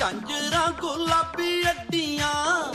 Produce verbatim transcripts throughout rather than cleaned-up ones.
ਝਾਂਜਰਾਂ ਗੁਲਾਬੀ ਅੱਡੀਆਂ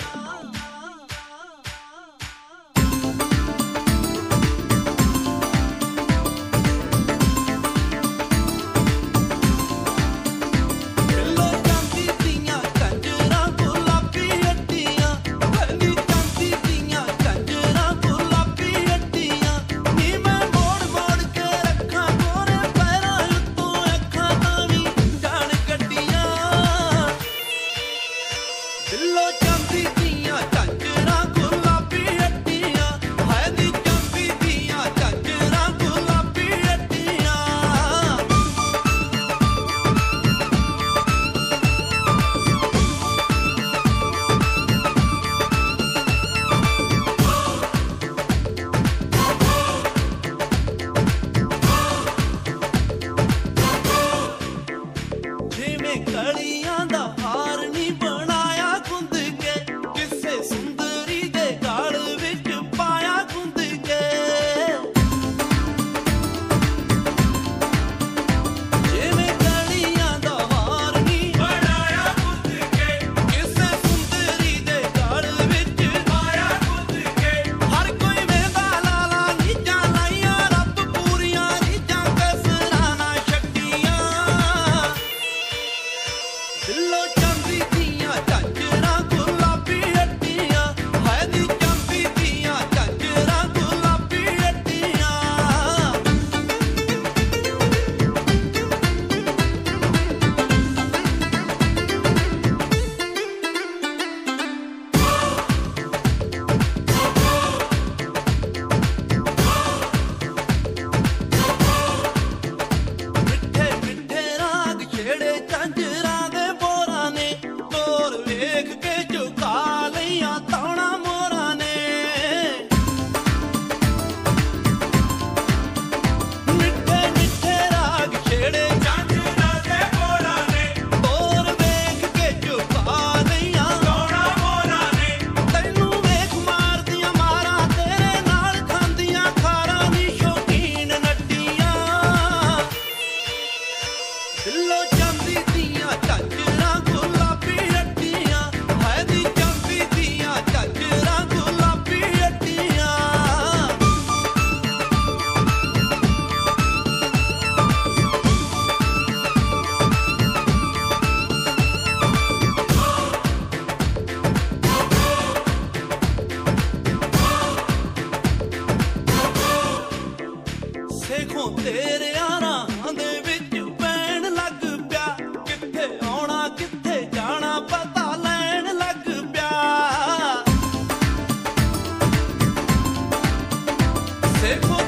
ਕਲੀਆਂ ਦਾ ਹਾਰ ਨੀ ਬਣਾਇਆ ਗੁੰਦ ਕੇ ਕਿਸੇ ਸੁੰਦਰੀ ਦੇ ਗਾਲ ਵਿੱਚ ਪਾਇਆ ਗੁੰਦ ਕੇ ਜਿਵੇਂ ਕਲੀਆਂ ਦਾ ਹਾਰ ਨੀ ਬਣਾਇਆ ਗੁੰਦ ਕੇ ਕਿਸੇ ਸੁੰਦਰੀ ਦੇ ਗਾਲ ਵਿੱਚ ਪਾਇਆ ਗੁੰਦ ਕੇ ਹਰ ਕੋਈ ਵੇਂਦਾ ਲਾਲਾ ਨੀਜਾਂ ਲਾਈਆਂ ਰੱਬ ਪੂਰੀਆਂ ਨੀਜਾਂ ਕਸਰਾਂ ਨਾ ਛੱਡੀਆਂ ਦਿਲੋਂ ਚਾਂਦੀ ਦੀਆਂ ਝਾਂਜਰਾਂ ਗੁਲਾਬੀ ਅੱਡੀਆਂ ਹੈ ਨੀ ਚਾਂਦੀ ਦੀਆਂ ਝਾਂਜਰਾਂ ਗੁਲਾਬੀ ਅੱਡੀਆਂ ਮਿੱਠੇ ਮਿੱਠੇ ਰਾਗ ਛੇੜੇ ਝਾਂਜਰਾਂ ਵੇਖ ਕੇ ਝੁਕਾ ਲਈਆਂ ਤਾਣਾ ਮੋਰਾਂ ਨੇ ਮਿੱਠੇ ਮਿੱਠੇ ਰਾਗ ਛੇੜੇ ਝਾਂਜਰਾਂ ਦੇ ਮੋਰਾਂ ਨੇ ਤੋਰ ਵੇਖ ਕੇ ਝੁਕਾ ਲਈਆਂ ਤਾਣਾ ਮੋਰਾਂ ਨੇ ਤੈਨੂੰ ਵੇਖ ਮਾਰਦੀਆਂ ਮਾਰਾਂ ਤੇਰੇ ਨਾਲ ਖਾਂਦੀਆਂ ਖਾਰਾਂ ਨੀ ਸ਼ੌਕੀਨ ਨੱਡੀਆਂ ਦਿਲੋਂ ਚਾਂਦੀ ਦੀਆਂ ਝਾਂਜਰਾਂ ਗੁਲਾਬੀ ਸੇਖੋਂ ਤੇਰੇ ਰਾਹਾਂ ਦੇ ਵਿੱਚ ਪੈਣ ਲੱਗ ਪਿਆ ਕਿੱਥੇ ਆਉਣਾ ਕਿੱਥੇ ਜਾਣਾ ਪਤਾ ਲੈਣ ਲੱਗ ਪਿਆ ਸੇਖੋਂ